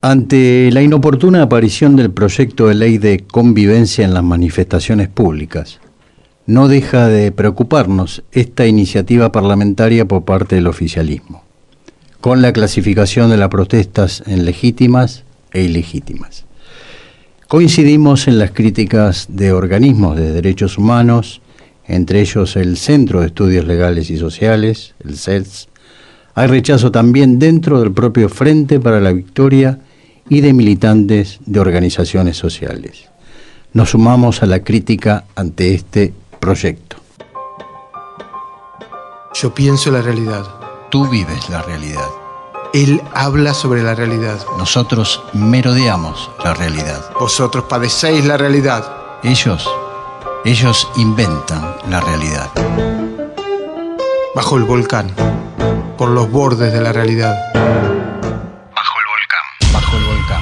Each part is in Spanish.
Ante la inoportuna aparición del proyecto de ley de convivencia en las manifestaciones públicas, no deja de preocuparnos esta iniciativa parlamentaria por parte del oficialismo, con la clasificación de las protestas en legítimas e ilegítimas. Coincidimos en las críticas de organismos de derechos humanos, entre ellos el Centro de Estudios Legales y Sociales, el CELS. Hay rechazo también dentro del propio Frente para la Victoria y de militantes de organizaciones sociales. Nos sumamos a la crítica ante este proyecto. Yo pienso la realidad. Tú vives la realidad. Él habla sobre la realidad. Nosotros merodeamos la realidad. Vosotros padecéis la realidad. Ellos inventan la realidad. Bajo el volcán, por los bordes de la realidad. Bajo el volcán. Bajo el volcán.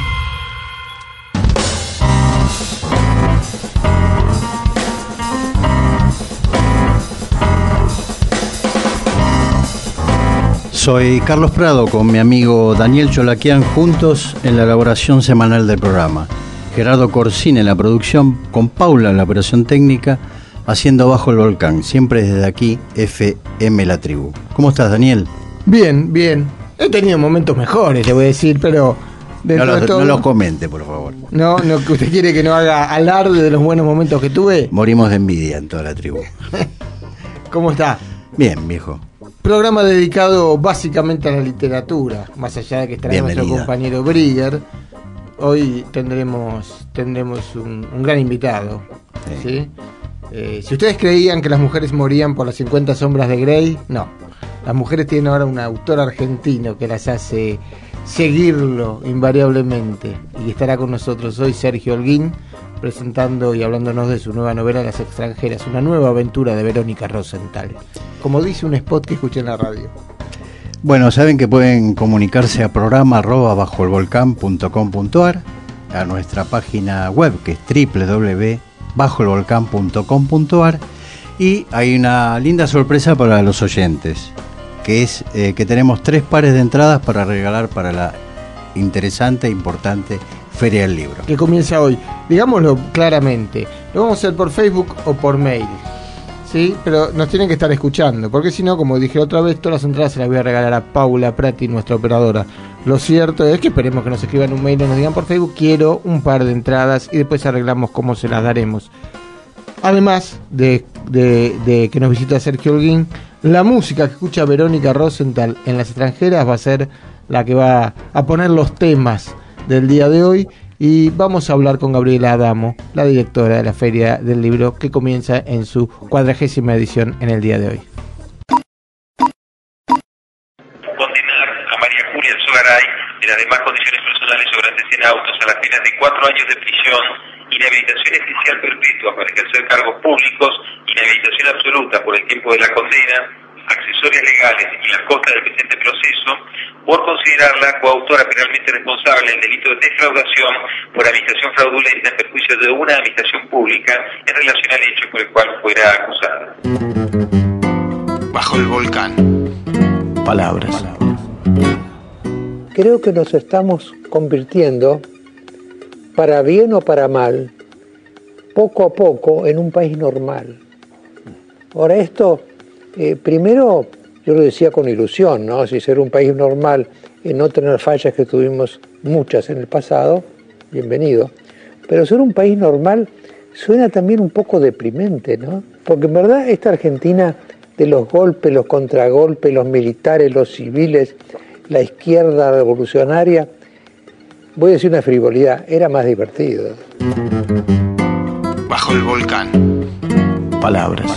Soy Carlos Prado con mi amigo Daniel Cholaquian, juntos en la elaboración semanal del programa. Gerardo Corsín en la producción, con Paula en la operación técnica, haciendo Bajo el Volcán, siempre desde aquí, FM La Tribu. ¿Cómo estás, Daniel? Bien, bien. He tenido momentos mejores, le voy a decir, pero... No los comente, por favor. No, que usted quiere que no haga alarde de los buenos momentos que tuve. Morimos de envidia en toda la tribu. ¿Cómo está? Bien, viejo. Programa dedicado básicamente a la literatura, más allá de que estará nuestro compañero Brigger. Hoy tendremos un gran invitado. ¿Sí? Si ustedes creían que las mujeres morían por las 50 sombras de Grey, no. Las mujeres tienen ahora un autor argentino que las hace seguirlo invariablemente. Y estará con nosotros hoy Sergio Holguín, presentando y hablándonos de su nueva novela Las extranjeras, una nueva aventura de Verónica Rosenthal. Como dice un spot que escuché en la radio. Bueno, saben que pueden comunicarse a programa@bajoelvolcan.com.ar, a nuestra página web que es www.bajoelvolcan.com.ar, y hay una linda sorpresa para los oyentes, que es que tenemos 3 pares de entradas para regalar para la interesante e importante Feria del Libro, que comienza hoy. Digámoslo claramente, lo vamos a hacer por Facebook o por mail, ¿sí? Pero nos tienen que estar escuchando, porque si no, como dije otra vez, todas las entradas se las voy a regalar a Paula Prati, nuestra operadora. Lo cierto es que esperemos que nos escriban un mail y nos digan por Facebook: quiero un par de entradas, y después arreglamos cómo se las daremos. Además de que nos visita Sergio Holguín, la música que escucha Verónica Rosenthal en Las extranjeras va a ser la que va a poner los temas del día de hoy, y vamos a hablar con Gabriela Adamo, la directora de la Feria del Libro, que comienza en su 40ª edición en el día de hoy. Condenar a María Julia Alzogaray de las demás condiciones personales sobrantes en autos a las penas de 4 años de prisión, inhabilitación esencial perpetua para ejercer cargos públicos, inhabilitación absoluta por el tiempo de la condena, accesorias legales y las costas del presente proceso, por considerarla coautora penalmente responsable del delito de defraudación por administración fraudulenta en perjuicio de una administración pública en relación al hecho por el cual fuera acusada. Bajo el volcán. Palabras. Creo que nos estamos convirtiendo, para bien o para mal, poco a poco en un país normal. Ahora esto, primero, yo lo decía con ilusión, ¿no? Si ser un país normal y no tener fallas, que tuvimos muchas en el pasado, bienvenido. Pero ser un país normal suena también un poco deprimente, ¿no? Porque en verdad esta Argentina de los golpes, los contragolpes, los militares, los civiles, la izquierda revolucionaria, voy a decir una frivolidad, era más divertido. Bajo el volcán. Palabras.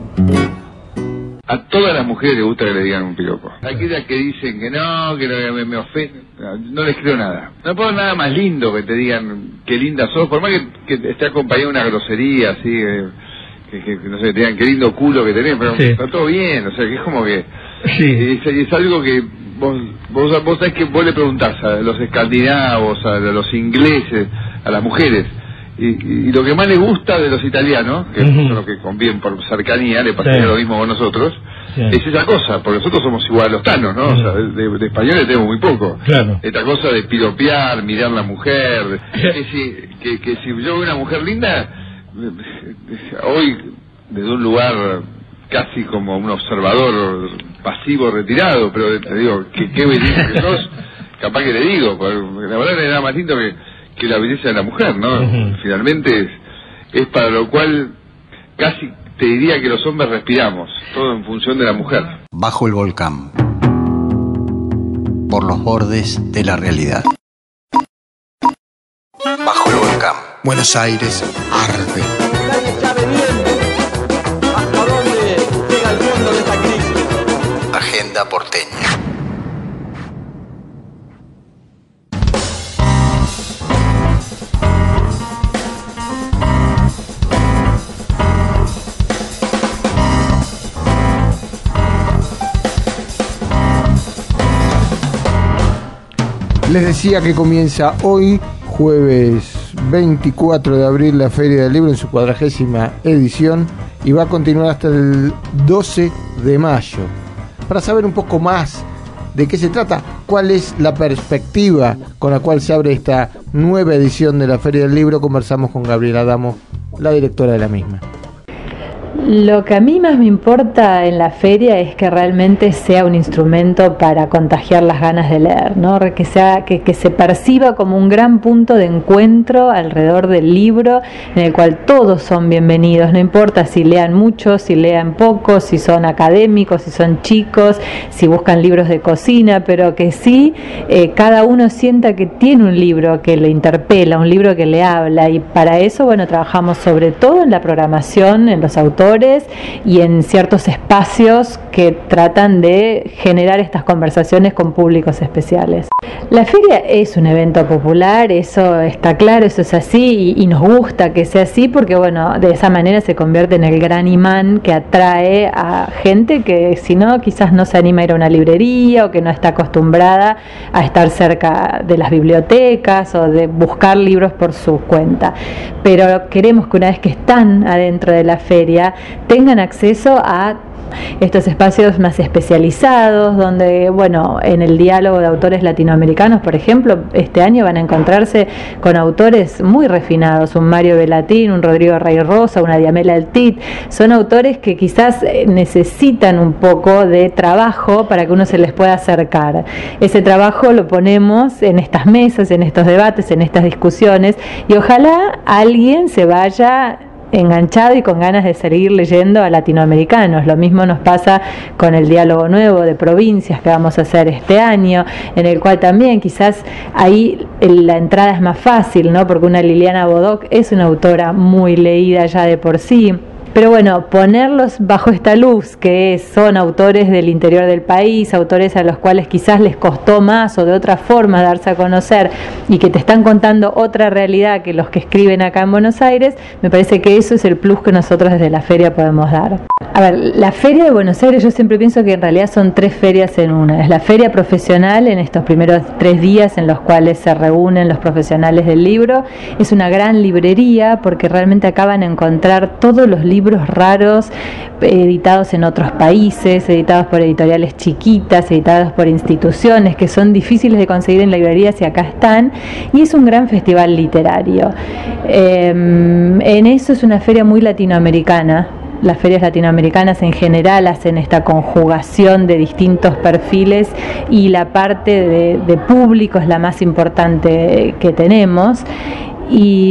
A todas las mujeres les gusta que le digan un piropo. Aquellas que dicen que no me ofenden, no les creo nada. No puedo nada más lindo que te digan qué linda sos, por más que esté acompañado de una grosería así, que no sé, te digan qué lindo culo que tenés, pero sí, está todo bien, o sea, que es como que... Sí. Es algo que vos sabés que vos le preguntás a los escandinavos, a los ingleses, a las mujeres, y lo que más les gusta de los italianos, que son los que conviven por cercanía, le pasaría lo mismo con nosotros, es esa cosa, porque nosotros somos igual a los tanos, ¿no? O sea, de españoles tenemos muy poco. Claro. Esta cosa de piropear, mirar a la mujer, que si yo veo una mujer linda, hoy desde un lugar casi como un observador pasivo retirado, pero te digo, qué belleza que sos, capaz que le digo, porque la verdad no hay nada más lindo que la belleza de la mujer, ¿no? Finalmente es para lo cual casi te diría que los hombres respiramos, todo en función de la mujer. Bajo el volcán, por los bordes de la realidad. Bajo el volcán. Buenos Aires arde. Nadie sabe bien hasta dónde llega el fondo de esta crisis. Agenda porteña. Les decía que comienza hoy, jueves 24 de abril, la Feria del Libro en su 40ª edición y va a continuar hasta el 12 de mayo. Para saber un poco más de qué se trata, cuál es la perspectiva con la cual se abre esta nueva edición de la Feria del Libro, conversamos con Gabriela Adamo, la directora de la misma. Lo que a mí más me importa en la feria es que realmente sea un instrumento para contagiar las ganas de leer, ¿no? Que se perciba como un gran punto de encuentro alrededor del libro, en el cual todos son bienvenidos, no importa si lean mucho, si lean poco, si son académicos, si son chicos, si buscan libros de cocina, pero que sí cada uno sienta que tiene un libro que le interpela, un libro que le habla, y para eso, bueno, trabajamos sobre todo en la programación, en los autores y en ciertos espacios que tratan de generar estas conversaciones con públicos especiales. La feria es un evento popular, eso está claro, eso es así y nos gusta que sea así porque, bueno, de esa manera se convierte en el gran imán que atrae a gente que si no quizás no se anima a ir a una librería o que no está acostumbrada a estar cerca de las bibliotecas o de buscar libros por su cuenta. Pero queremos que una vez que están adentro de la feria tengan acceso a estos espacios más especializados donde, bueno, en el diálogo de autores latinoamericanos, por ejemplo, este año van a encontrarse con autores muy refinados, un Mario Belatín, un Rodrigo Rey Rosa, una Diamela Altit. Son autores que quizás necesitan un poco de trabajo para que uno se les pueda acercar. Ese trabajo lo ponemos en estas mesas, en estos debates, en estas discusiones, y ojalá alguien se vaya enganchado y con ganas de seguir leyendo a latinoamericanos. Lo mismo nos pasa con el diálogo nuevo de provincias que vamos a hacer este año, en el cual también quizás ahí la entrada es más fácil, ¿no? Porque una Liliana Bodoc es una autora muy leída ya de por sí. Pero bueno, ponerlos bajo esta luz, que son autores del interior del país, autores a los cuales quizás les costó más o de otra forma darse a conocer y que te están contando otra realidad que los que escriben acá en Buenos Aires, me parece que eso es el plus que nosotros desde la feria podemos dar. A ver, la Feria de Buenos Aires yo siempre pienso que en realidad son 3 ferias en una. Es la feria profesional en estos primeros 3 días en los cuales se reúnen los profesionales del libro. Es una gran librería porque realmente acaban de encontrar todos los libros raros editados en otros países, editados por editoriales chiquitas, editados por instituciones que son difíciles de conseguir en librerías y acá están, y es un gran festival literario. En eso es una feria muy latinoamericana. Las ferias latinoamericanas en general hacen esta conjugación de distintos perfiles y la parte de público es la más importante que tenemos, y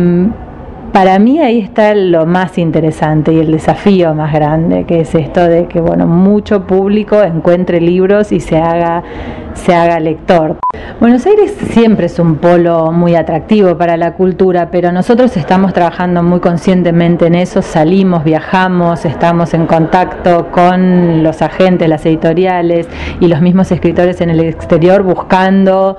para mí ahí está lo más interesante y el desafío más grande, que es esto de que, bueno, mucho público encuentre libros y se haga lector. Buenos Aires siempre es un polo muy atractivo para la cultura, pero nosotros estamos trabajando muy conscientemente en eso, salimos, viajamos, estamos en contacto con los agentes, las editoriales y los mismos escritores en el exterior buscándolos,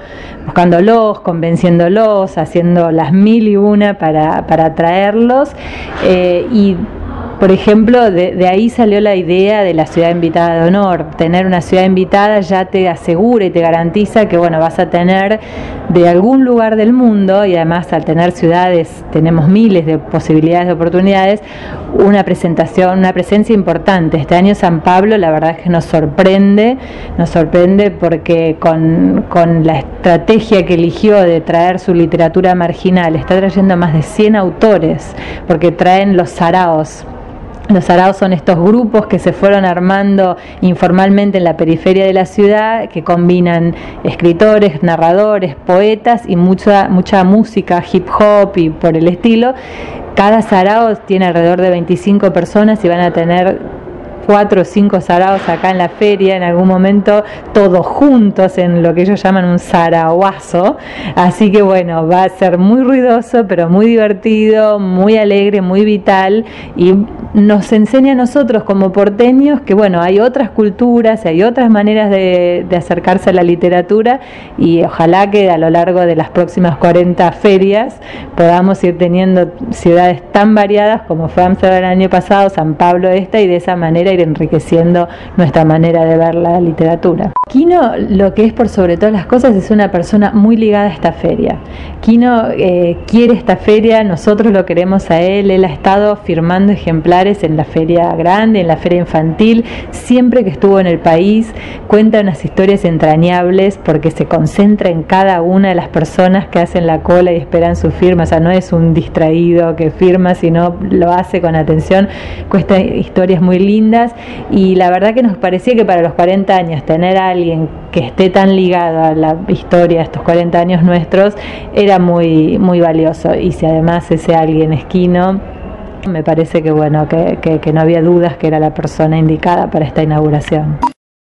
convenciéndolos, haciendo las 1000 y una para atraerlos, y Por ejemplo, de ahí salió la idea de la ciudad invitada de honor. Tener una ciudad invitada ya te asegura y te garantiza que, bueno, vas a tener de algún lugar del mundo, y además al tener ciudades tenemos miles de posibilidades de oportunidades, una presencia importante. Este año San Pablo, la verdad es que nos sorprende porque con la estrategia que eligió de traer su literatura marginal, está trayendo más de 100 autores, porque traen los saraos. Los saraos son estos grupos que se fueron armando informalmente en la periferia de la ciudad, que combinan escritores, narradores, poetas y mucha música, hip hop y por el estilo. Cada sarao tiene alrededor de 25 personas y van a tener 4 o 5 saraos acá en la feria, en algún momento todos juntos en lo que ellos llaman un saraoazo. Así que bueno, va a ser muy ruidoso, pero muy divertido, muy alegre, muy vital, y nos enseña a nosotros como porteños que bueno, hay otras culturas, hay otras maneras de acercarse a la literatura, y ojalá que a lo largo de las próximas 40 ferias podamos ir teniendo ciudades tan variadas como fue Amsterdam el año pasado, San Pablo esta, y de esa manera ir enriqueciendo nuestra manera de ver la literatura. Kino, lo que es por sobre todas las cosas, es una persona muy ligada a esta feria. Kino quiere esta feria, nosotros lo queremos a él ha estado firmando ejemplares en la feria grande, en la feria infantil, siempre que estuvo en el país, cuenta unas historias entrañables porque se concentra en cada una de las personas que hacen la cola y esperan su firma. O sea, no es un distraído que firma, sino lo hace con atención, cuenta historias muy lindas. Y la verdad que nos parecía que para los 40 años tener a alguien que esté tan ligado a la historia de estos 40 años nuestros era muy, muy valioso. Y si además ese alguien es Kino, me parece que bueno, que no había dudas que era la persona indicada para esta inauguración.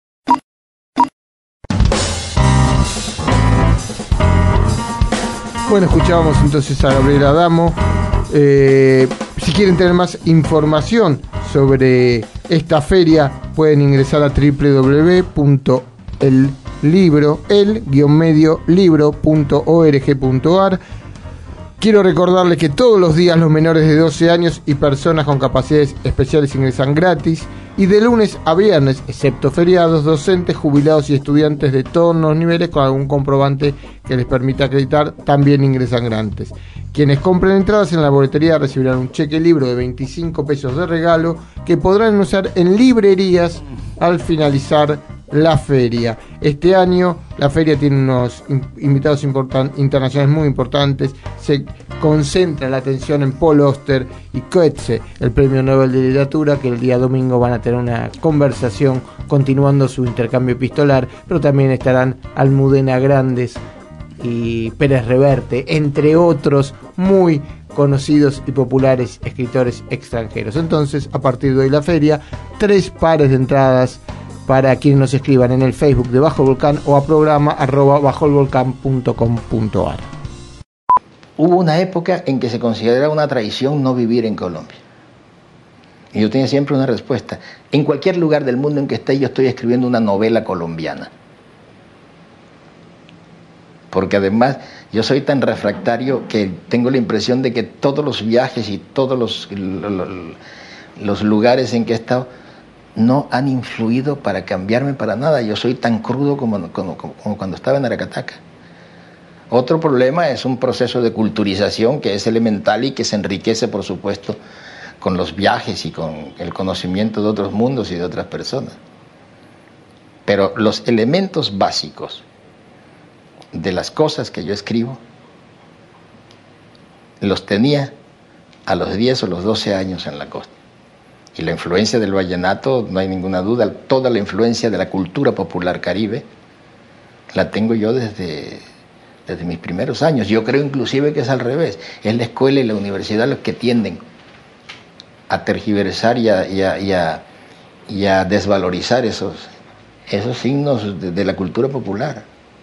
Bueno, escuchábamos entonces a Gabriela Adamo. Si quieren tener más información sobre esta feria, pueden ingresar a www.el-libro.org.ar. Quiero recordarles que todos los días los menores de 12 años y personas con capacidades especiales ingresan gratis, y de lunes a viernes, excepto feriados, docentes, jubilados y estudiantes de todos los niveles con algún comprobante que les permita acreditar también ingresan gratis. Quienes compren entradas en la boletería recibirán un cheque libro de 25 pesos de regalo que podrán usar en librerías al finalizar la feria. Este año la feria tiene unos invitados internacionales muy importantes. Se concentra la atención en Paul Auster y Coetzee, el premio Nobel de Literatura, que el día domingo van a tener una conversación continuando su intercambio epistolar, pero también estarán Almudena Grandes y Pérez Reverte, entre otros muy conocidos y populares escritores extranjeros. Entonces, a partir de hoy la feria, 3 pares de entradas para quienes nos escriban en el Facebook de Bajo el Volcán o a programa@bajoelvolcán.com.ar. Hubo una época en que se consideraba una traición no vivir en Colombia. Y yo tenía siempre una respuesta. En cualquier lugar del mundo en que esté, yo estoy escribiendo una novela colombiana. Porque además yo soy tan refractario que tengo la impresión de que todos los viajes y todos los lugares en que he estado no han influido para cambiarme para nada. Yo soy tan crudo como cuando estaba en Aracataca. Otro problema es un proceso de culturización que es elemental y que se enriquece, por supuesto, con los viajes y con el conocimiento de otros mundos y de otras personas. Pero los elementos básicos de las cosas que yo escribo los tenía a los 10 o los 12 años en la costa. Y la influencia del vallenato, no hay ninguna duda, toda la influencia de la cultura popular caribe la tengo yo desde mis primeros años. Yo creo inclusive que es al revés. Es la escuela y la universidad los que tienden a tergiversar y a desvalorizar esos signos de la cultura popular.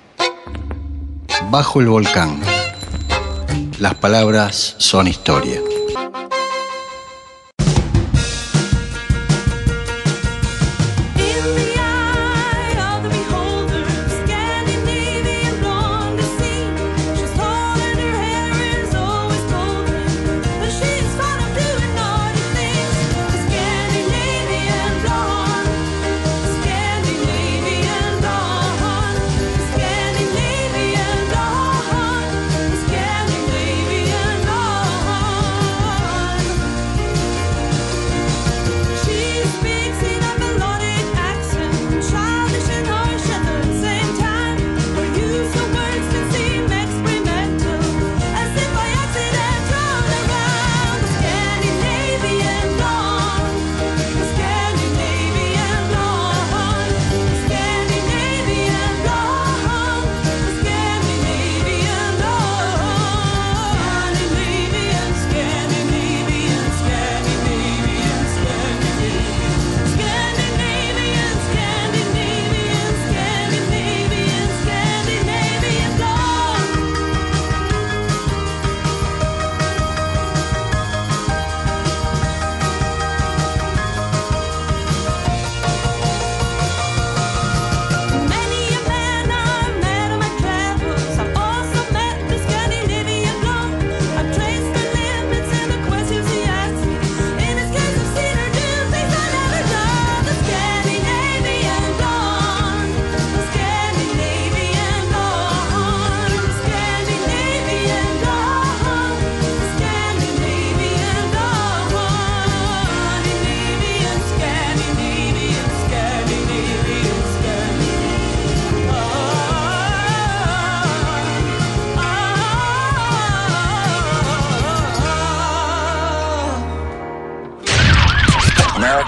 Bajo el Volcán. Las palabras son historia.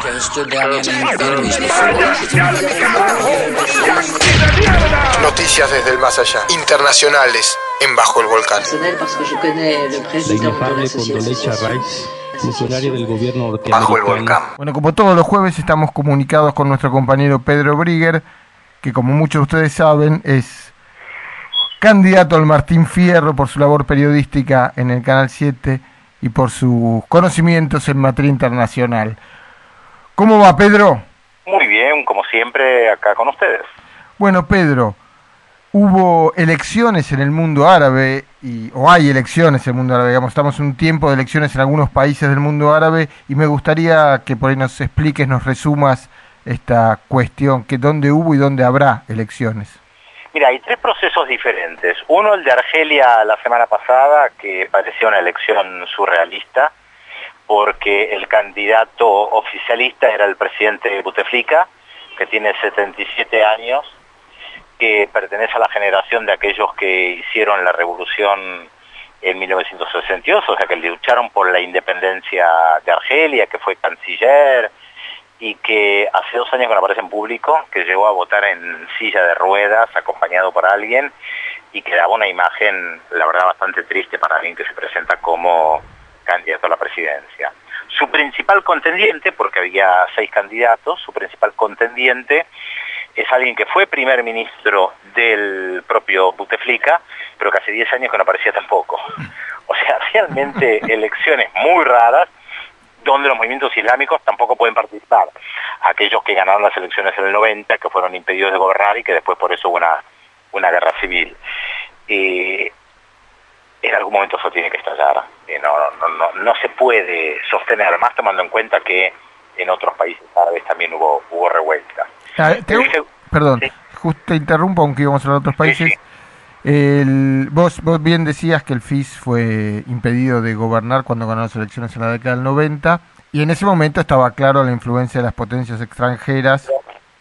Noticias desde el más allá, internacionales en Bajo el Volcán. La inefable Condoleezza Rice, funcionaria del gobierno norteamericano. Bajo el Volcán. Bueno, como todos los jueves estamos comunicados con nuestro compañero Pedro Brigger, que como muchos de ustedes saben es candidato al Martín Fierro por su labor periodística en el Canal 7 y por sus conocimientos en materia internacional. ¿Cómo va, Pedro? Muy bien, como siempre, acá con ustedes. Bueno, Pedro, hubo elecciones en el mundo árabe, o hay elecciones en el mundo árabe, digamos, estamos en un tiempo de elecciones en algunos países del mundo árabe, y me gustaría que por ahí nos expliques, nos resumas esta cuestión, que dónde hubo y dónde habrá elecciones. Mira, hay tres procesos diferentes. Uno, el de Argelia la semana pasada, que parecía una elección surrealista, porque el candidato oficialista era el presidente Bouteflika, que tiene 77 años, que pertenece a la generación de aquellos que hicieron la revolución en 1962, o sea, que lucharon por la independencia de Argelia, que fue canciller, y que hace 2 años que no aparece en público, que llegó a votar en silla de ruedas, acompañado por alguien, y que daba una imagen, la verdad, bastante triste para alguien que se presenta como candidato a la presidencia. Su principal contendiente, porque había 6 candidatos, su principal contendiente es alguien que fue primer ministro del propio Bouteflika, pero que hace 10 años que no aparecía tampoco. O sea, realmente elecciones muy raras, donde los movimientos islámicos tampoco pueden participar. Aquellos que ganaron las elecciones en el 90, que fueron impedidos de gobernar y que después por eso hubo una guerra civil. En algún momento eso tiene que estallar. No se puede sostener, más tomando en cuenta que en otros países árabes también hubo revuelta. Perdón, ¿sí? Justo te interrumpo, aunque íbamos a hablar de otros países. Sí. Vos bien decías que el FIS fue impedido de gobernar cuando ganó las elecciones en la década del 90, y en ese momento estaba claro la influencia de las potencias extranjeras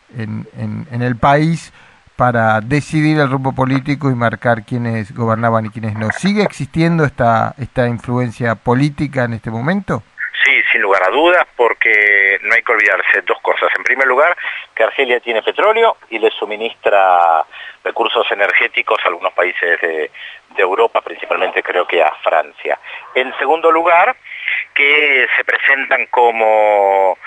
en el país para decidir el rumbo político y marcar quiénes gobernaban y quiénes no. ¿Sigue existiendo esta influencia política en este momento? Sí, sin lugar a dudas, porque no hay que olvidarse 2 cosas. En primer lugar, que Argelia tiene petróleo y le suministra recursos energéticos a algunos países de Europa, principalmente creo que a Francia. En segundo lugar, que se presentan como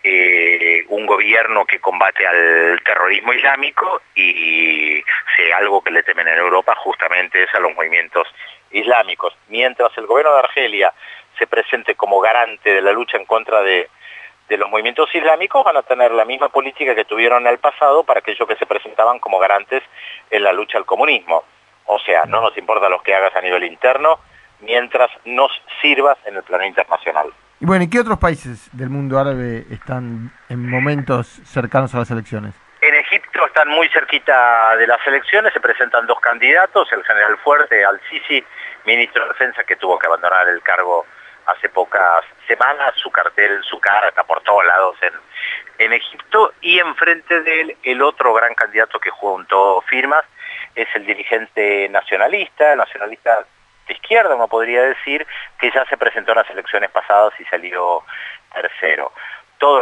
un gobierno que combate al terrorismo islámico, y si algo que le temen en Europa justamente es a los movimientos islámicos. Mientras el gobierno de Argelia se presente como garante de la lucha en contra de los movimientos islámicos, van a tener la misma política que tuvieron en el pasado para aquellos que se presentaban como garantes en la lucha al comunismo. O sea, no nos importa lo que hagas a nivel interno, mientras nos sirvas en el plano internacional. Y bueno, ¿y qué otros países del mundo árabe están en momentos cercanos a las elecciones? En Egipto están muy cerquita de las elecciones, se presentan 2 candidatos, el general fuerte Al-Sisi, ministro de Defensa, que tuvo que abandonar el cargo hace pocas semanas. Su cartel, su cara está por todos lados en Egipto, y enfrente de él el otro gran candidato que juntó firmas es el dirigente nacionalista de izquierda, uno podría decir, que ya se presentó en las elecciones pasadas y salió tercero. Todos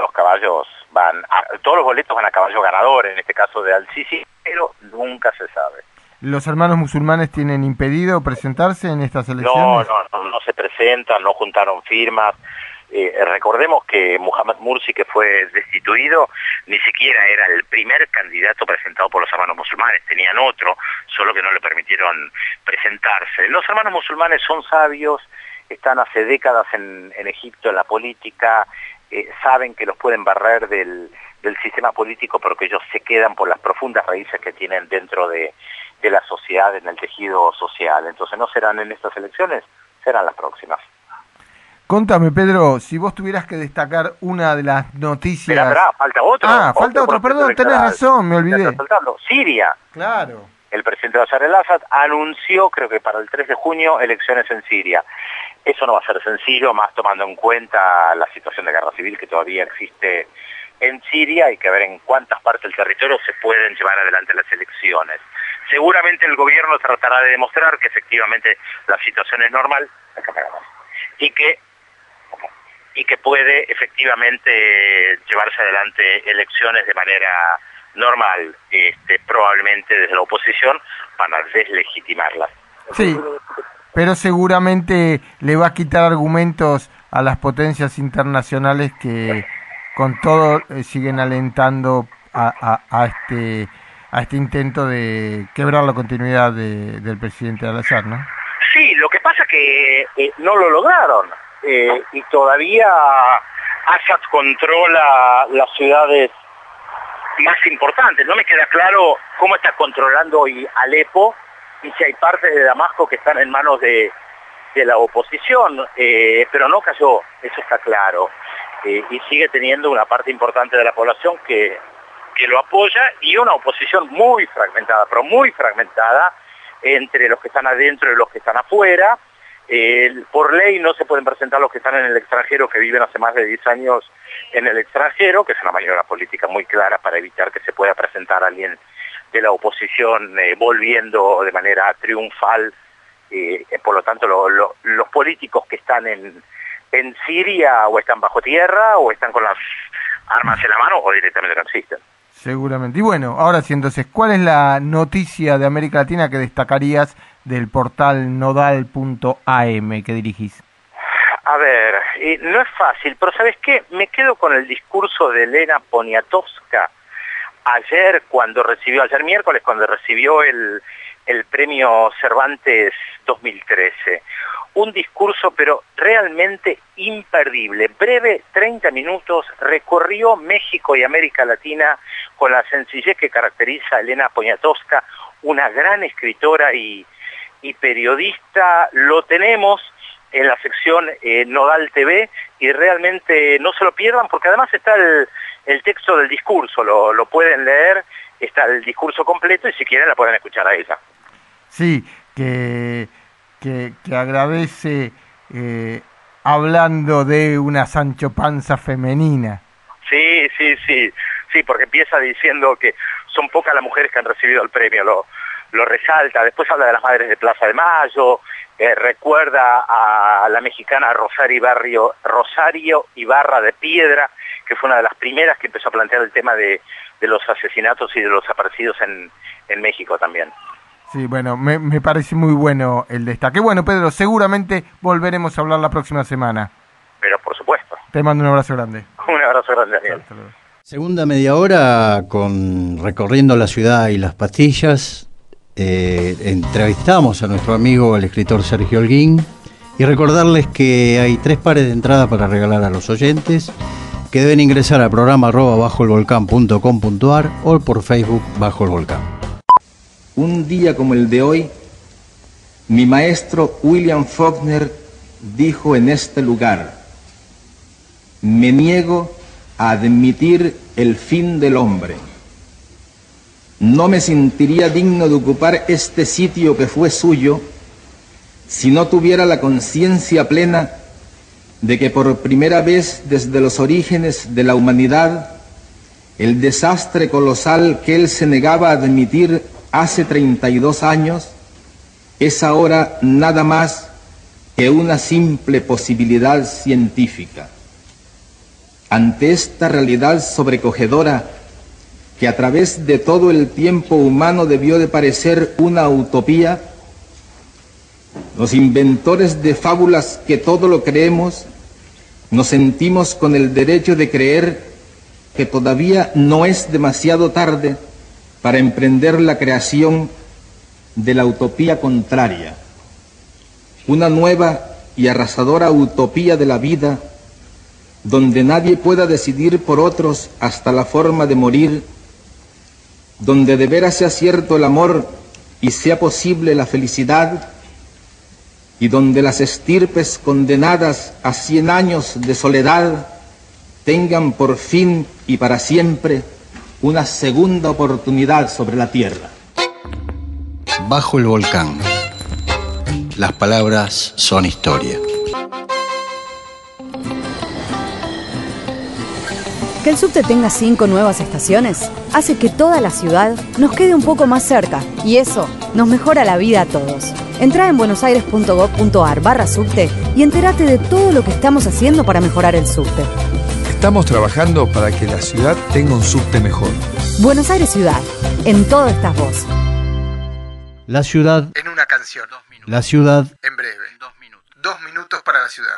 los boletos van a caballo ganador, en este caso de Al-Sisi, pero nunca se sabe. ¿Los hermanos musulmanes tienen impedido presentarse en estas elecciones? No se presentan, no juntaron firmas. Recordemos que Mohamed Mursi, que fue destituido, ni siquiera era el primer candidato presentado por los hermanos musulmanes, tenían otro, solo que no le permitieron presentarse. Los hermanos musulmanes son sabios, están hace décadas en Egipto en la política, saben que los pueden barrer del sistema político, porque ellos se quedan por las profundas raíces que tienen dentro de la sociedad, en el tejido social. Entonces no serán en estas elecciones, serán las próximas. Contame, Pedro, si vos tuvieras que destacar una de las noticias... Esperá, falta otro. Falta otro, perdón, tenés razón, me olvidé. Siria. Claro. El presidente Bashar al-Assad anunció, creo que para el 3 de junio, elecciones en Siria. Eso no va a ser sencillo, más tomando en cuenta la situación de guerra civil que todavía existe en Siria. Hay que ver en cuántas partes del territorio se pueden llevar adelante las elecciones. Seguramente el gobierno tratará de demostrar que efectivamente la situación es normal, y que y que puede efectivamente llevarse adelante elecciones de manera normal, probablemente desde la oposición, para deslegitimarlas. Sí, pero seguramente le va a quitar argumentos a las potencias internacionales que con todo siguen alentando a este intento de quebrar la continuidad del presidente Al-Assad, ¿no? Sí, lo que pasa es que no lo lograron y todavía Assad controla las ciudades más importantes. No me queda claro cómo está controlando hoy Alepo y si hay partes de Damasco que están en manos de la oposición, pero no cayó, eso está claro. Y sigue teniendo una parte importante de la población que lo apoya y una oposición muy fragmentada, pero muy fragmentada entre los que están adentro y los que están afuera. Por ley no se pueden presentar los que están en el extranjero, que viven hace más de 10 años en el extranjero, que es una maniobra política muy clara para evitar que se pueda presentar a alguien de la oposición volviendo de manera triunfal. Por lo tanto, los políticos que están en Siria o están bajo tierra o están con las armas en la mano o directamente no existen. Seguramente. Y bueno, ahora sí, entonces, ¿cuál es la noticia de América Latina que destacarías del portal nodal.am que dirigís? A ver, no es fácil, pero ¿sabes qué? Me quedo con el discurso de Elena Poniatowska ayer miércoles, cuando recibió el premio Cervantes 2013. Un discurso, pero realmente imperdible. Breve, 30 minutos, recorrió México y América Latina con la sencillez que caracteriza a Elena Poniatowska, una gran escritora y periodista. Lo tenemos en la sección Nodal TV y realmente no se lo pierdan, porque además está el texto del discurso, lo pueden leer, está el discurso completo y si quieren la pueden escuchar a ella. Sí, que agradece hablando de una Sancho Panza femenina. Sí, porque empieza diciendo que son pocas las mujeres que han recibido el premio, lo resalta, después habla de las madres de Plaza de Mayo, recuerda a la mexicana Rosario Ibarra de Piedra, que fue una de las primeras que empezó a plantear el tema de los asesinatos y de los desaparecidos en México también. Sí, bueno, me parece muy bueno el destaque. Bueno, Pedro, seguramente volveremos a hablar la próxima semana. Pero por supuesto. Te mando un abrazo grande. Un abrazo grande, Daniel. Segunda media hora con recorriendo la ciudad y las pastillas. Entrevistamos a nuestro amigo el escritor Sergio Holguín y recordarles que hay 3 pares de entradas para regalar a los oyentes, que deben ingresar al programa @bajoelvolcán.com.ar o por Facebook Bajo el Volcán. Un día como el de hoy, mi maestro William Faulkner dijo en este lugar: me niego a admitir el fin del hombre. No me sentiría digno de ocupar este sitio que fue suyo si no tuviera la conciencia plena de que por primera vez desde los orígenes de la humanidad, el desastre colosal que él se negaba a admitir hace 32 años es ahora nada más que una simple posibilidad científica. Ante esta realidad sobrecogedora, que a través de todo el tiempo humano debió de parecer una utopía, los inventores de fábulas que todo lo creemos, nos sentimos con el derecho de creer que todavía no es demasiado tarde para emprender la creación de la utopía contraria, una nueva y arrasadora utopía de la vida, donde nadie pueda decidir por otros hasta la forma de morir, donde de veras sea cierto el amor y sea posible la felicidad, y donde las estirpes condenadas a 100 años de soledad tengan por fin y para siempre una segunda oportunidad sobre la tierra. Bajo el Volcán. Las palabras son historia. Que el subte tenga 5 nuevas estaciones hace que toda la ciudad nos quede un poco más cerca y eso nos mejora la vida a todos. Entrá en buenosaires.gov.ar/subte y entérate de todo lo que estamos haciendo para mejorar el subte. Estamos trabajando para que la ciudad tenga un subte mejor. Buenos Aires Ciudad, en todo estás vos. La ciudad En una canción. 2 minutos. La ciudad En breve. 2 minutos. 2 minutos para la ciudad.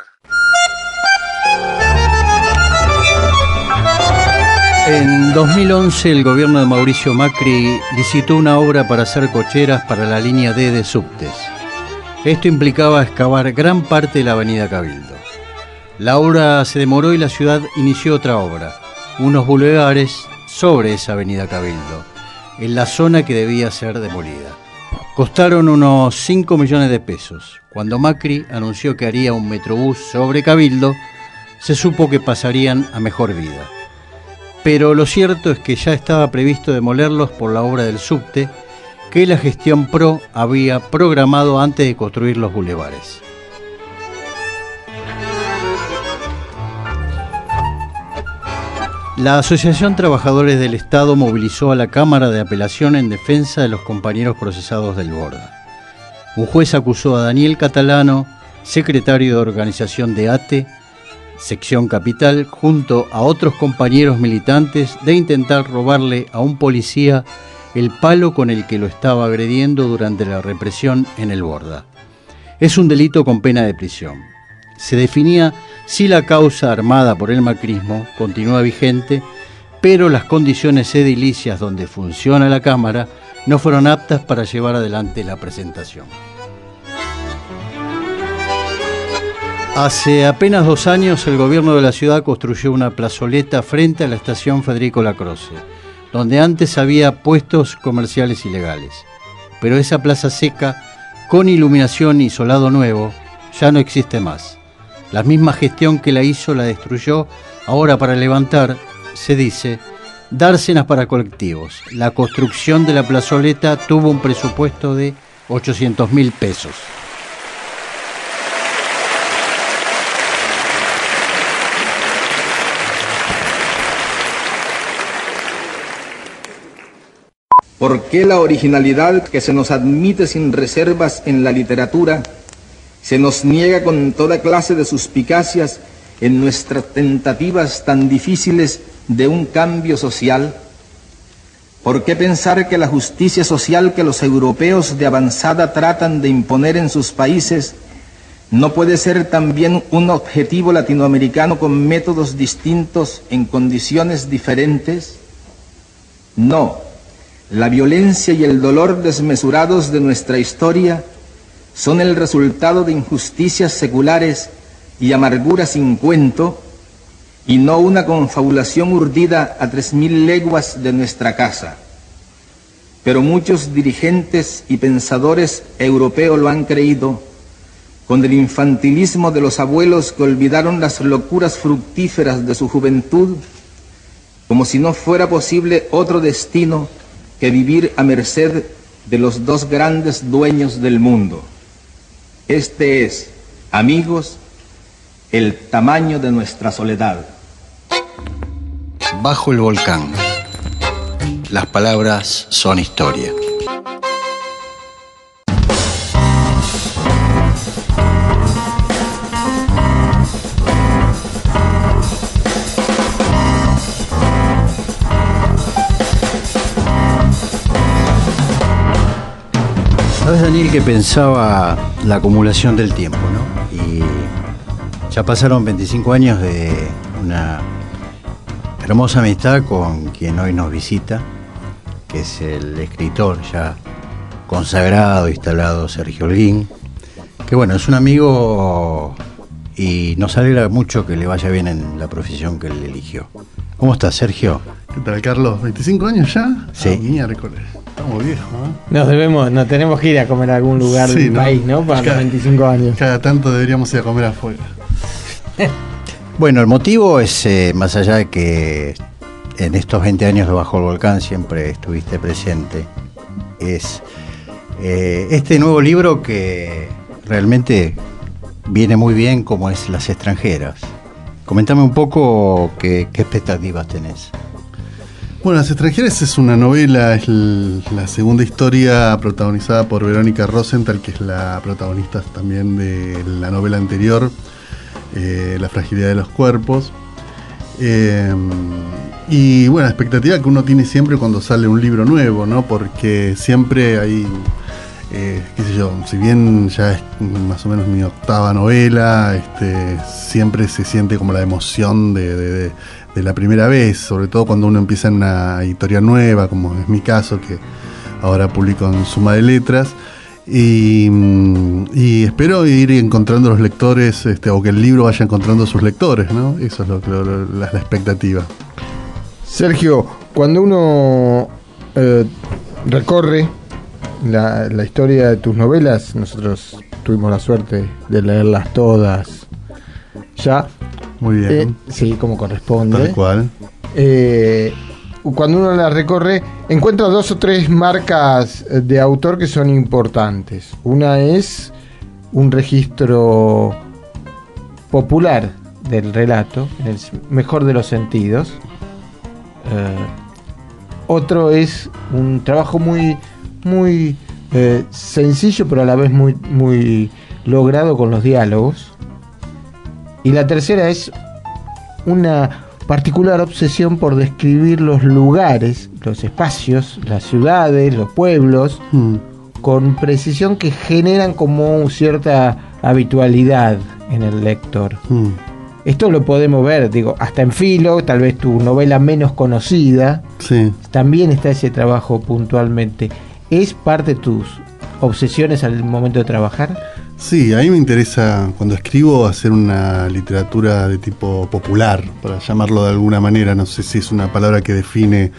En 2011 el gobierno de Mauricio Macri licitó una obra para hacer cocheras para la línea D de subtes. Esto implicaba excavar gran parte de la avenida Cabildo. La obra se demoró y la ciudad inició otra obra, unos bulevares sobre esa avenida Cabildo, en la zona que debía ser demolida. Costaron unos 5 millones de pesos. Cuando Macri anunció que haría un metrobús sobre Cabildo, se supo que pasarían a mejor vida. Pero lo cierto es que ya estaba previsto demolerlos por la obra del subte que la gestión PRO había programado antes de construir los bulevares. La Asociación Trabajadores del Estado movilizó a la Cámara de Apelación en defensa de los compañeros procesados del Borda. Un juez acusó a Daniel Catalano, secretario de organización de ATE, sección Capital, junto a otros compañeros militantes, de intentar robarle a un policía el palo con el que lo estaba agrediendo durante la represión en el Borda. Es un delito con pena de prisión. Se definía si la causa armada por el macrismo continúa vigente, pero las condiciones edilicias donde funciona la Cámara no fueron aptas para llevar adelante la presentación. Hace apenas 2 años el gobierno de la ciudad construyó una plazoleta frente a la estación Federico Lacroze, donde antes había puestos comerciales ilegales. Pero esa plaza seca, con iluminación y solado nuevo, ya no existe más. La misma gestión que la hizo la destruyó. Ahora, para levantar, se dice, dársenas para colectivos. La construcción de la plazoleta tuvo un presupuesto de 800.000 pesos. ¿Por qué la originalidad que se nos admite sin reservas en la literatura se nos niega con toda clase de suspicacias en nuestras tentativas tan difíciles de un cambio social? ¿Por qué pensar que la justicia social que los europeos de avanzada tratan de imponer en sus países no puede ser también un objetivo latinoamericano con métodos distintos en condiciones diferentes? No. La violencia y el dolor desmesurados de nuestra historia son el resultado de injusticias seculares y amarguras sin cuento, y no una confabulación urdida a 3.000 leguas de nuestra casa. Pero muchos dirigentes y pensadores europeos lo han creído, con el infantilismo de los abuelos que olvidaron las locuras fructíferas de su juventud, como si no fuera posible otro destino que vivir a merced de los 2 grandes dueños del mundo. Este es, amigos, el tamaño de nuestra soledad. Bajo el volcán. Las palabras son historia. ¿Sabes, Daniel, que pensaba la acumulación del tiempo, ¿no? Y ya pasaron 25 años de una hermosa amistad con quien hoy nos visita, que es el escritor ya consagrado, instalado Sergio Holguín, que bueno, es un amigo y nos alegra mucho que le vaya bien en la profesión que él eligió. ¿Cómo estás, Sergio? ¿Qué tal, Carlos? ¿25 años ya? Sí. Miércoles. Estamos viejos, ¿no? Nos tenemos que ir a comer a algún lugar del país, ¿no? Para los 25 años. Cada tanto deberíamos ir a comer afuera. Bueno, el motivo es, más allá de que en estos 20 años de Bajo el Volcán siempre estuviste presente, es este nuevo libro que realmente viene muy bien, como es Las extranjeras. Comentame un poco qué expectativas tenés. Bueno, Las extranjeras es una novela, es la segunda historia protagonizada por Verónica Rosenthal, que es la protagonista también de la novela anterior, La fragilidad de los cuerpos. Y bueno, la expectativa que uno tiene siempre cuando sale un libro nuevo, ¿no? Porque siempre hay, qué sé yo, si bien ya es más o menos mi octava novela, siempre se siente como la emoción de la primera vez, sobre todo cuando uno empieza en una editorial nueva, como es mi caso, que ahora publico en Suma de Letras. Y espero ir encontrando los lectores, o que el libro vaya encontrando sus lectores, ¿no? Eso es la expectativa. Sergio, cuando uno recorre la historia de tus novelas, nosotros tuvimos la suerte de leerlas todas ya. Muy bien. Sí, como corresponde. Tal cual. Cuando uno las recorre, encuentra 2 o 3 marcas de autor que son importantes. Una es un registro popular del relato, en el mejor de los sentidos. Otro es un trabajo muy sencillo, pero a la vez muy logrado con los diálogos. Y la tercera es una particular obsesión por describir los lugares, los espacios, las ciudades, los pueblos, con precisión que generan como cierta habitualidad en el lector. Esto lo podemos ver, hasta en Filo, tal vez tu novela menos conocida, sí. También está ese trabajo puntualmente. ¿Es parte de tus obsesiones al momento de trabajar? Sí, a mí me interesa, cuando escribo, hacer una literatura de tipo popular, para llamarlo de alguna manera. No sé si es una palabra que define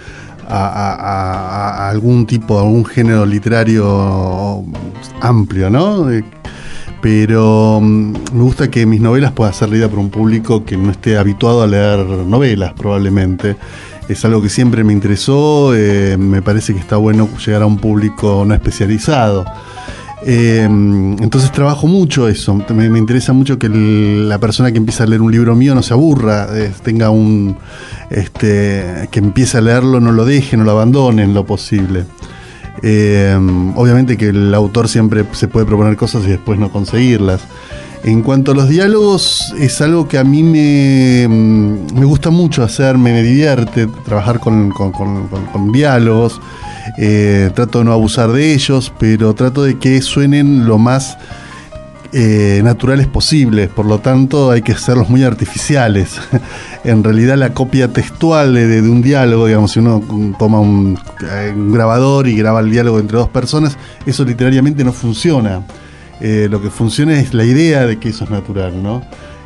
a algún tipo, a algún género literario amplio, ¿no? Pero me gusta que mis novelas puedan ser leídas por un público que no esté habituado a leer novelas, probablemente. Es algo que siempre me interesó, me parece que está bueno llegar a un público no especializado. Entonces trabajo mucho eso, me interesa mucho que la persona que empieza a leer un libro mío no se aburra, tenga que empiece a leerlo, no lo deje, no lo abandone en lo posible. Obviamente que el autor siempre se puede proponer cosas y después no conseguirlas. En cuanto a los diálogos, es algo que a mí me gusta mucho hacer, me divierte trabajar con diálogos. Trato de no abusar de ellos, pero trato de que suenen lo más naturales posibles, por lo tanto hay que hacerlos muy artificiales. En realidad la copia textual de un diálogo, digamos, si uno toma un grabador y graba el diálogo entre 2 personas, eso literariamente no funciona. Lo que funciona es la idea de que eso es natural, ¿no?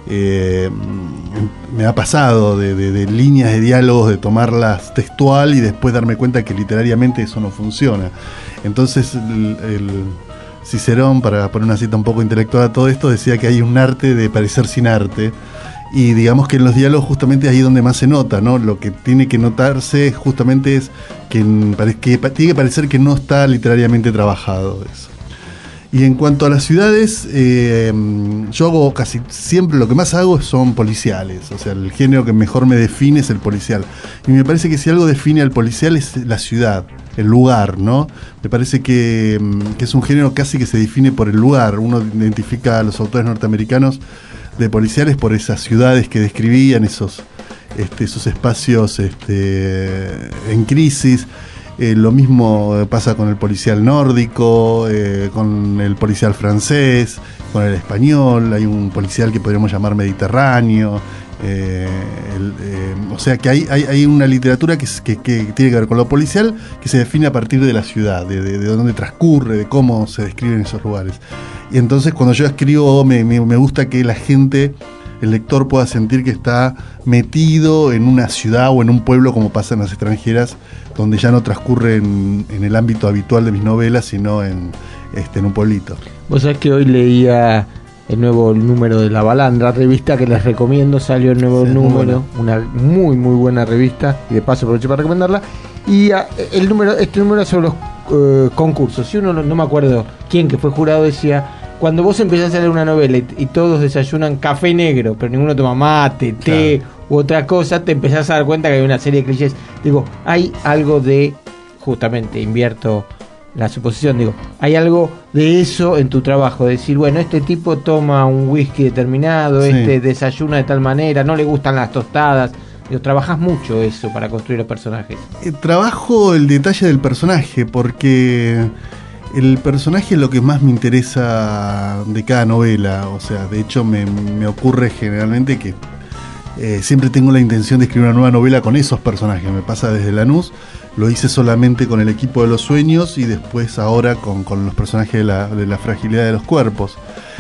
Me ha pasado de líneas de diálogos, de tomarlas textual y después darme cuenta que literariamente eso no funciona. Entonces el Cicerón, para poner una cita un poco intelectual a todo esto, decía que hay un arte de parecer sin arte, y digamos que en los diálogos justamente es ahí donde más se nota, ¿no? Lo que tiene que notarse justamente es que tiene que parecer que no está literariamente trabajado eso. Y en cuanto a las ciudades, yo hago casi siempre, lo que más hago son policiales. O sea, el género que mejor me define es el policial. Y me parece que si algo define al policial es la ciudad, el lugar, ¿no? Me parece que es un género casi que se define por el lugar. Uno identifica a los autores norteamericanos de policiales por esas ciudades que describían, esos espacios en crisis. Lo mismo pasa con el policial nórdico, con el policial francés, con el español. Hay un policial que podríamos llamar mediterráneo. O sea que hay una literatura que tiene que ver con lo policial, que se define a partir de la ciudad, de dónde transcurre, de cómo se describen esos lugares. Y entonces cuando yo escribo me gusta que la gente, el lector, pueda sentir que está metido en una ciudad o en un pueblo, como pasa en Las extranjeras, donde ya no transcurre en el ámbito habitual de mis novelas, sino en un pueblito. Vos sabés que hoy leía el nuevo número de La Balandra, revista que les recomiendo, salió el nuevo número, una muy muy buena revista, y de paso aprovecho para recomendarla. Y este número es sobre los concursos. Si uno no me acuerdo quién que fue jurado decía: cuando vos empezás a leer una novela y todos desayunan café negro, pero ninguno toma mate, té u otra cosa, te empezás a dar cuenta que hay una serie de clichés. Digo, hay algo de, justamente, invierto la suposición, digo, hay algo de eso en tu trabajo, de decir, bueno, este tipo toma un whisky determinado, Sí. desayuna de tal manera, no le gustan las tostadas. Digo, trabajás mucho eso para construir los personajes. Trabajo el detalle del personaje, porque el personaje es lo que más me interesa de cada novela. O sea, de hecho me ocurre generalmente que siempre tengo la intención de escribir una nueva novela con esos personajes. Me pasa desde Lanús, lo hice solamente con el equipo de los sueños y después ahora con los personajes de la fragilidad de los cuerpos.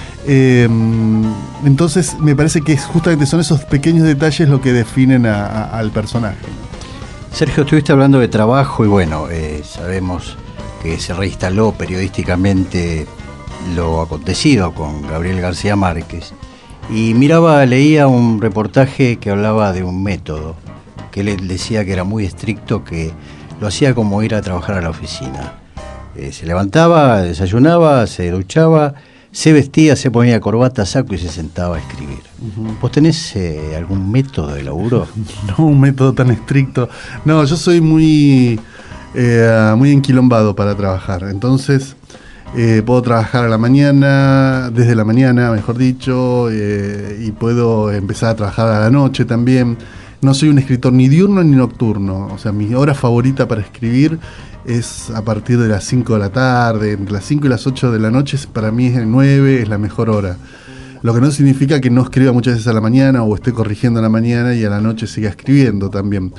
Entonces me parece que justamente son esos pequeños detalles lo que definen al personaje. Sergio, estuviste hablando de trabajo y bueno, sabemos que se reinstaló periodísticamente lo acontecido con Gabriel García Márquez. Y leía un reportaje que hablaba de un método, que él decía que era muy estricto, que lo hacía como ir a trabajar a la oficina. Se levantaba, desayunaba, se duchaba, se vestía, se ponía corbata, saco y se sentaba a escribir. ¿Vos tenés algún método de laburo? No, un método tan estricto. No, yo soy muy enquilombado para trabajar. Entonces, puedo trabajar desde la mañana, mejor dicho, y puedo empezar a trabajar a la noche también. No soy un escritor ni diurno ni nocturno. O sea, mi hora favorita para escribir es a partir de las 5 de la tarde. Entre las 5 y las 8 de la noche para mí es el 9, es la mejor hora. Lo que no significa que no escriba muchas veces a la mañana o esté corrigiendo a la mañana y a la noche siga escribiendo también.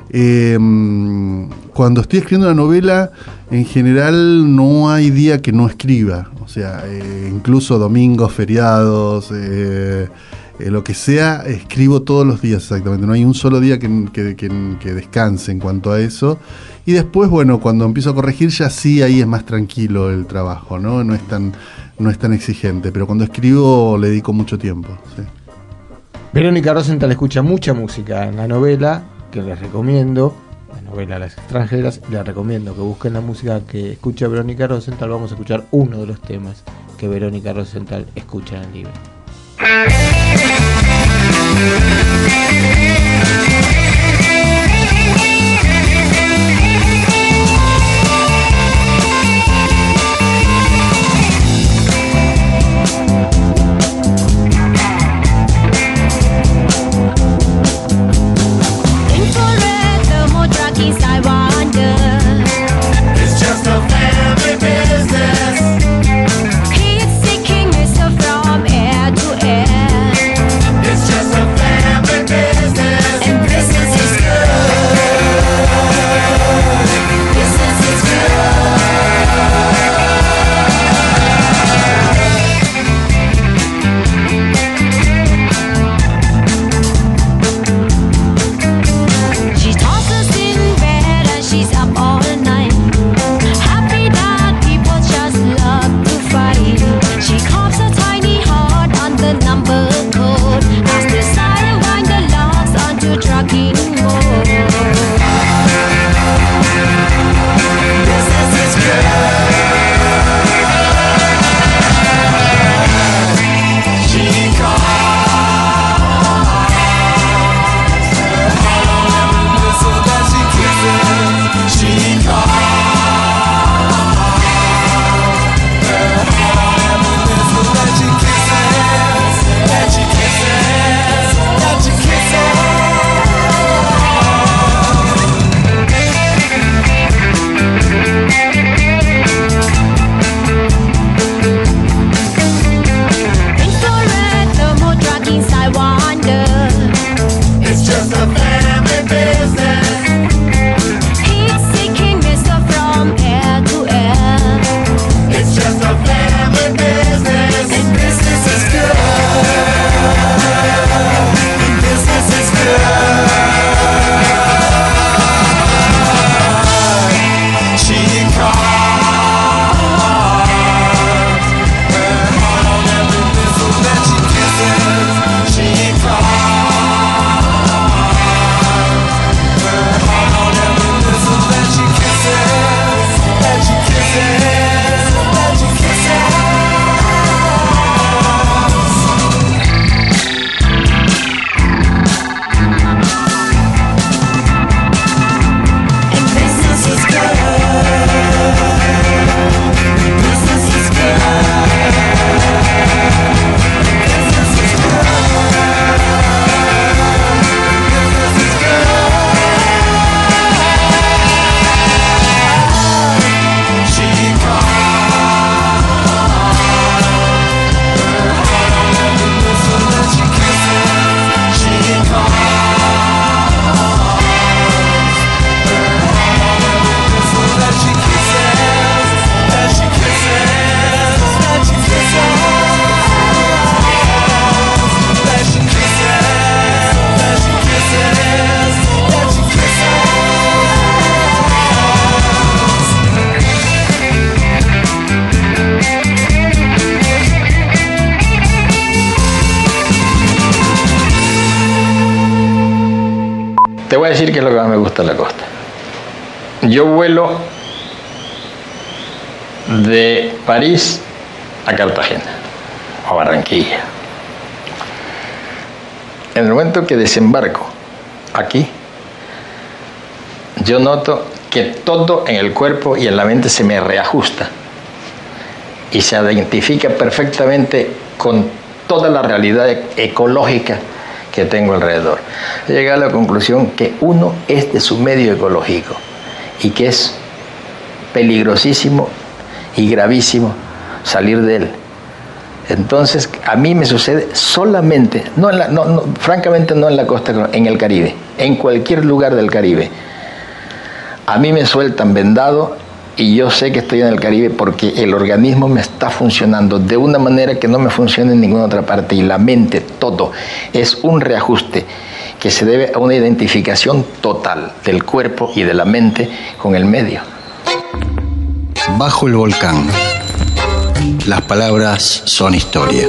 Cuando estoy escribiendo una novela, en general no hay día que no escriba. O sea, incluso domingos, feriados, lo que sea, escribo todos los días exactamente. No hay un solo día que descanse en cuanto a eso. Y después, bueno, cuando empiezo a corregir ya sí, ahí es más tranquilo el trabajo, ¿no? No es tan exigente, pero cuando escribo le dedico mucho tiempo. ¿Sí? Verónica Rosenthal escucha mucha música en la novela, que les recomiendo, la novela Las extranjeras, les recomiendo que busquen la música que escucha Verónica Rosenthal. Vamos a escuchar uno de los temas que Verónica Rosenthal escucha en el libro. I wonder. It's just a family business. He's seeking mister from air to air. It's just a family Te voy a decir qué es lo que más me gusta de la costa. Yo vuelo de París a Cartagena o a Barranquilla. En el momento que desembarco aquí, yo noto que todo en el cuerpo y en la mente se me reajusta y se identifica perfectamente con toda la realidad ecológica que tengo alrededor. Llegué a la conclusión que uno es de su medio ecológico y que es peligrosísimo y gravísimo salir de él. Entonces, a mí me sucede solamente, francamente no en la costa, en el Caribe, en cualquier lugar del Caribe. A mí me sueltan vendado y yo sé que estoy en el Caribe porque el organismo me está funcionando de una manera que no me funciona en ninguna otra parte, y la mente, todo, es un reajuste que se debe a una identificación total del cuerpo y de la mente con el medio. Bajo el volcán. Las palabras son historia.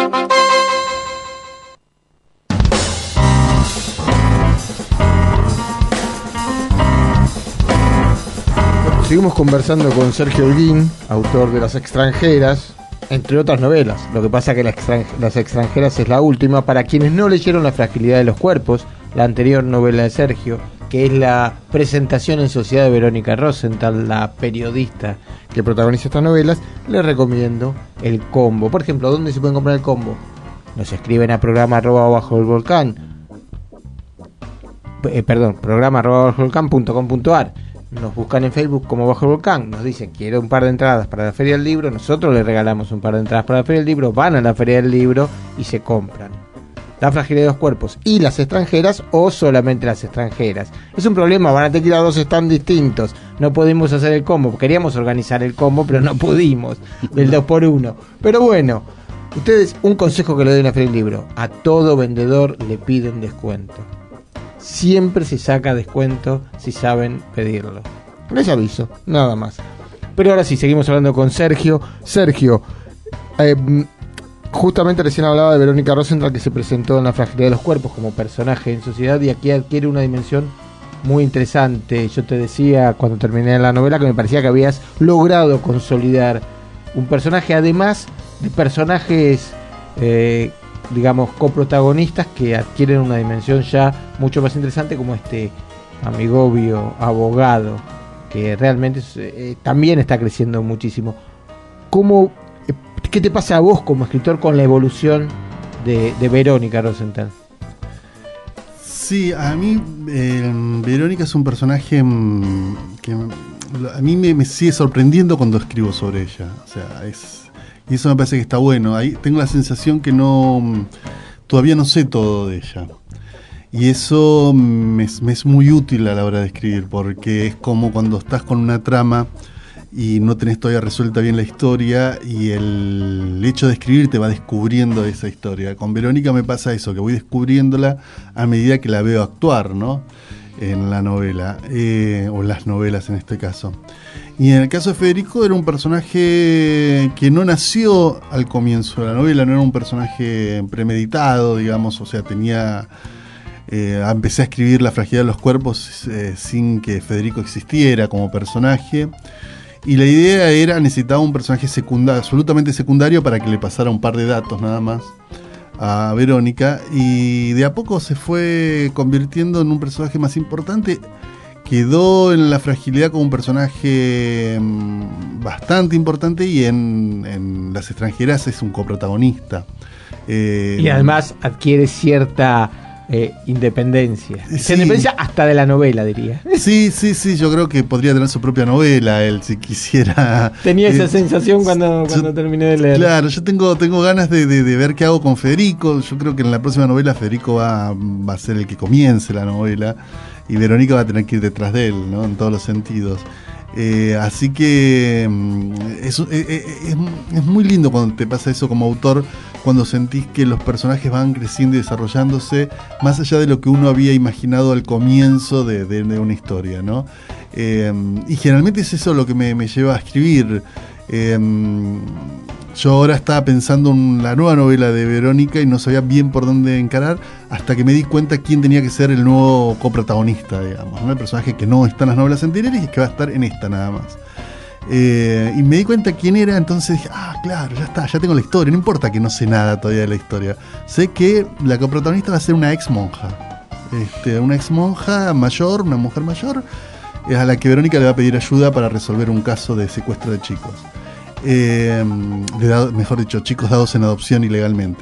Seguimos conversando con Sergio Holguín, autor de Las extranjeras, entre otras novelas. Lo que pasa es que Las extranjeras es la última. Para quienes no leyeron La fragilidad de los cuerpos, la anterior novela de Sergio, que es la presentación en sociedad de Verónica Rosenthal, la periodista que protagoniza estas novelas, les recomiendo El Combo. Por ejemplo, ¿dónde se pueden comprar El Combo? Nos escriben a programa@bajoelvolcán, programa@bajoelvolcán.com.ar. Nos buscan en Facebook como Bajo el Volcán, nos dicen quiero un par de entradas para la Feria del Libro, nosotros les regalamos un par de entradas para la Feria del Libro, van a la Feria del Libro y se compran La fragilidad de los cuerpos y Las extranjeras, o solamente Las extranjeras. Es un problema, van a tener que ir a dos stands distintos, no pudimos hacer el combo, queríamos organizar el combo pero no pudimos, del 2x1. Pero bueno, ustedes, un consejo que le doy en la Feria del Libro: a todo vendedor le piden descuento. Siempre se saca descuento si saben pedirlo. Les aviso, nada más. Pero ahora sí, seguimos hablando con Sergio. Sergio, justamente recién hablaba de Verónica Rosenthal, que se presentó en La fragilidad de los cuerpos como personaje en sociedad, y aquí adquiere una dimensión muy interesante. Yo te decía cuando terminé la novela que me parecía que habías logrado consolidar un personaje, además de personajes digamos coprotagonistas que adquieren una dimensión ya mucho más interesante, como este Amigobio, abogado, que realmente también está creciendo muchísimo. ¿Qué te pasa a vos como escritor con la evolución de Verónica Rosenthal? Sí, a mí Verónica es un personaje que a mí me sigue sorprendiendo cuando escribo sobre ella. O sea, y eso me parece que está bueno. Ahí tengo la sensación que todavía no sé todo de ella. Y eso me es muy útil a la hora de escribir, porque es como cuando estás con una trama y no tenés todavía resuelta bien la historia, y el hecho de escribir te va descubriendo esa historia. Con Verónica me pasa eso, que voy descubriéndola a medida que la veo actuar, ¿no?, en la novela, o las novelas en este caso. Y en el caso de Federico era un personaje que no nació al comienzo de la novela, no era un personaje premeditado, digamos, o sea, empecé a escribir La fragilidad de los cuerpos sin que Federico existiera como personaje, y la idea necesitaba un personaje absolutamente secundario para que le pasara un par de datos nada más a Verónica, y de a poco se fue convirtiendo en un personaje más importante. Quedó en La fragilidad como un personaje bastante importante, y en Las extranjeras es un coprotagonista. Y además adquiere cierta independencia. Sí. Independencia hasta de la novela, diría. Sí, yo creo que podría tener su propia novela él, si quisiera. Tenía esa sensación cuando terminé de leer. Claro, yo tengo ganas de ver qué hago con Federico. Yo creo que en la próxima novela Federico va a ser el que comience la novela, y Verónica va a tener que ir detrás de él, ¿no?, en todos los sentidos. Así que es muy lindo cuando te pasa eso como autor, cuando sentís que los personajes van creciendo y desarrollándose más allá de lo que uno había imaginado al comienzo de una historia, ¿no? Y generalmente es eso lo que me lleva a escribir. Yo ahora estaba pensando en la nueva novela de Verónica y no sabía bien por dónde encarar hasta que me di cuenta quién tenía que ser el nuevo coprotagonista, digamos, ¿no? El personaje que no está en las novelas anteriores y que va a estar en esta nada más. Y me di cuenta quién era, entonces dije, claro, ya está, ya tengo la historia, no importa que no sé nada todavía de la historia. Sé que la coprotagonista va a ser una ex monja. Una ex monja mayor, una mujer mayor, a la que Verónica le va a pedir ayuda para resolver un caso de secuestro de chicos. Mejor dicho, chicos dados en adopción ilegalmente.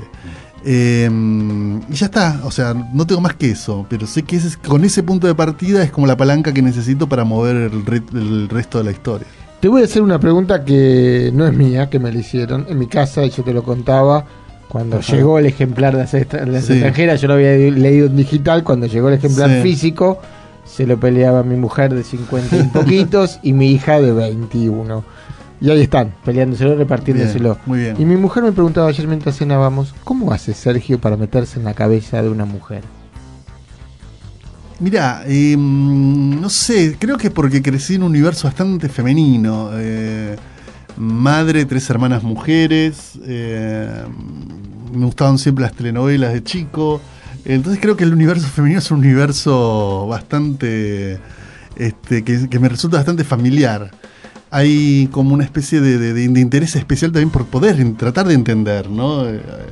Y ya está, o sea, no tengo más que eso, pero sé que con ese punto de partida es como la palanca que necesito para mover el resto de la historia. Te voy a hacer una pregunta que no es mía, que me la hicieron en mi casa y yo te lo contaba. Cuando llegó el ejemplar de las extranjeras, yo lo había leído en digital. Cuando llegó el ejemplar físico, se lo peleaba mi mujer de 50 y poquitos y mi hija de 21. Y ahí están, peleándoselo, repartiéndoselo. Muy bien. Y mi mujer me preguntaba ayer mientras cenábamos, ¿cómo hace Sergio para meterse en la cabeza de una mujer? Mirá, no sé, creo que porque crecí en un universo bastante femenino. Madre, 3 hermanas mujeres, me gustaban siempre las telenovelas de chico, entonces creo que el universo femenino es un universo bastante, que me resulta bastante familiar. Hay como una especie de interés especial también por poder tratar de entender, ¿no?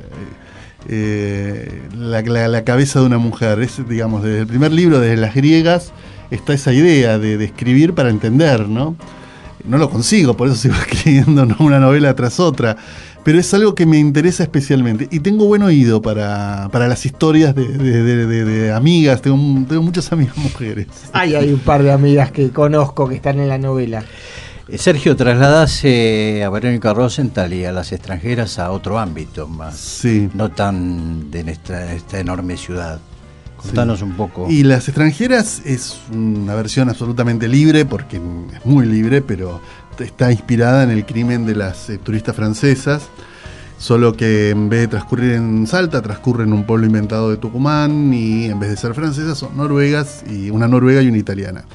La cabeza de una mujer. Digamos, desde el primer libro, desde las griegas, está esa idea de escribir para entender, ¿no? No lo consigo, por eso sigo escribiendo, ¿no?, una novela tras otra, pero es algo que me interesa especialmente y tengo buen oído para las historias de amigas. Tengo muchas amigas mujeres. Hay un par de amigas que conozco que están en la novela. Sergio, trasladase a Verónica Rosenthal y a las extranjeras a otro ámbito más, no tan de esta enorme ciudad. Contanos un poco. Y Las extranjeras es una versión absolutamente libre, porque es muy libre, pero está inspirada en el crimen de las turistas francesas, solo que en vez de transcurrir en Salta, transcurre en un pueblo inventado de Tucumán, y en vez de ser francesas son noruegas, y una noruega y una italiana.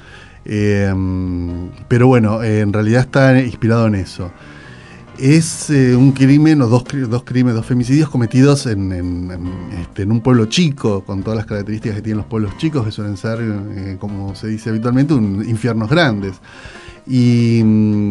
Pero bueno, en realidad está inspirado en eso. Es un crimen, o dos femicidios cometidos en un pueblo chico, con todas las características que tienen los pueblos chicos, que suelen ser, como se dice habitualmente, infiernos grandes. Y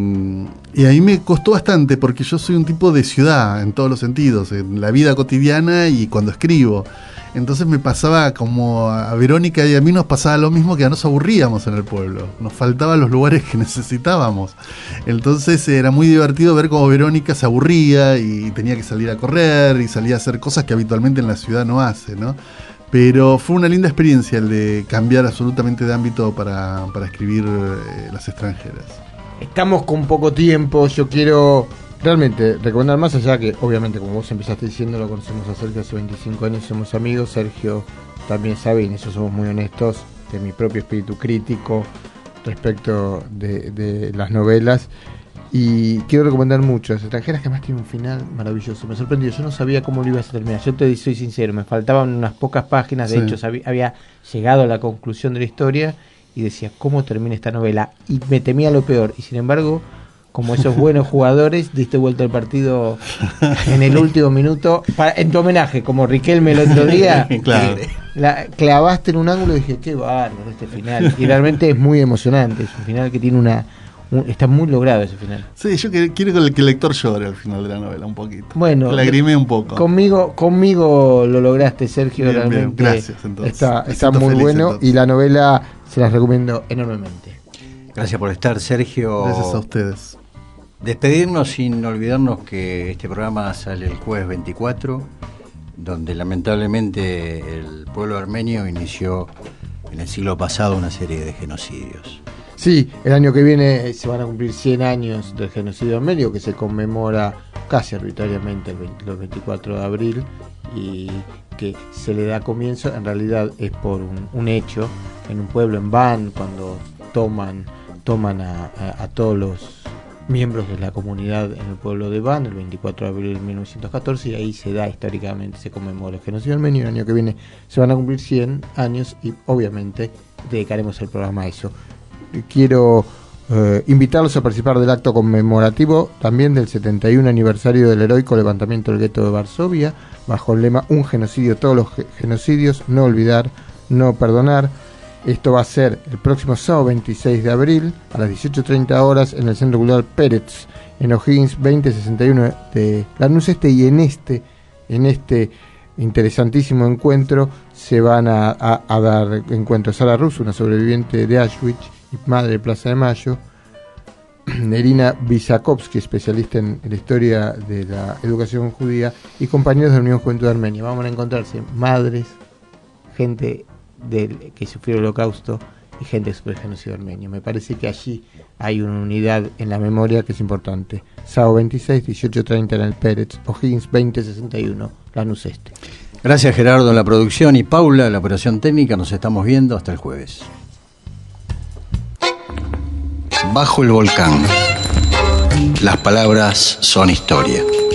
a mí me costó bastante, porque yo soy un tipo de ciudad en todos los sentidos, en la vida cotidiana y cuando escribo. Entonces me pasaba como a Verónica y a mí nos pasaba lo mismo, que nos aburríamos en el pueblo, nos faltaban los lugares que necesitábamos. Entonces era muy divertido ver cómo Verónica se aburría y tenía que salir a correr y salía a hacer cosas que habitualmente en la ciudad no hace, ¿no? Pero fue una linda experiencia el de cambiar absolutamente de ámbito para escribir Las extranjeras. Estamos con poco tiempo, yo quiero realmente recomendar, más allá que obviamente, como vos empezaste diciendo, lo conocemos a Sergio hace 25 años, somos amigos. Sergio también sabe, y en eso somos muy honestos, de mi propio espíritu crítico respecto de las novelas. Y quiero recomendar mucho Las extranjeras, que además tiene un final maravilloso. Me sorprendió, yo no sabía cómo lo ibas a terminar. Yo te soy sincero, me faltaban unas pocas páginas. De hecho, había llegado a la conclusión de la historia y decía, ¿cómo termina esta novela? Y me temía lo peor. Y sin embargo, como esos buenos jugadores, diste vuelta al partido en el último minuto, en tu homenaje, como Riquelme el otro día. Claro. La clavaste en un ángulo y dije, qué bárbaro este final. Y realmente es muy emocionante. Es un final que tiene está muy logrado ese final. Sí, yo quiero que el lector llore al final de la novela un poquito. Bueno, lagrimé un poco. Conmigo lo lograste, Sergio. Bien, realmente bien. Gracias, entonces. Está muy bueno, entonces. Y la novela se las recomiendo enormemente. Gracias por estar, Sergio. Gracias a ustedes. Despedirnos sin olvidarnos que este programa sale el jueves 24, donde lamentablemente el pueblo armenio inició en el siglo pasado una serie de genocidios. Sí, el año que viene se van a cumplir 100 años del genocidio armenio, que se conmemora casi arbitrariamente el 24 de abril, y que se le da comienzo, en realidad es por un hecho en un pueblo, en Van, cuando toman a todos los miembros de la comunidad en el pueblo de Van, el 24 de abril de 1914, y ahí se da históricamente, se conmemora el genocidio armenio. El año que viene se van a cumplir 100 años y obviamente dedicaremos el programa a eso. Quiero invitarlos a participar del acto conmemorativo también del 71 aniversario del heroico levantamiento del gueto de Varsovia, bajo el lema Un genocidio, todos los genocidios, no olvidar, no perdonar. Esto va a ser el próximo sábado 26 de abril a las 18:30 horas en el Centro Cultural Pérez, en O'Higgins 2061 de Lanús Este, y en este interesantísimo encuentro se van a dar encuentros. Sara Russo, una sobreviviente de Auschwitz y madre de Plaza de Mayo, Nerina Bisakovsky, especialista en la historia de la educación judía, y compañeros de la Unión Juventud Armenia. Vamos a encontrarse madres, gente que sufrió el Holocausto y gente que sufrió el genocidio armenio. Me parece que allí hay una unidad en la memoria que es importante. Sábado 26, 18:30 en el Pérez, O'Higgins 2061, Lanús Este. Gracias, Gerardo, en la producción, y Paula en la operación técnica. Nos estamos viendo hasta el jueves. Bajo el volcán. Las palabras son historia.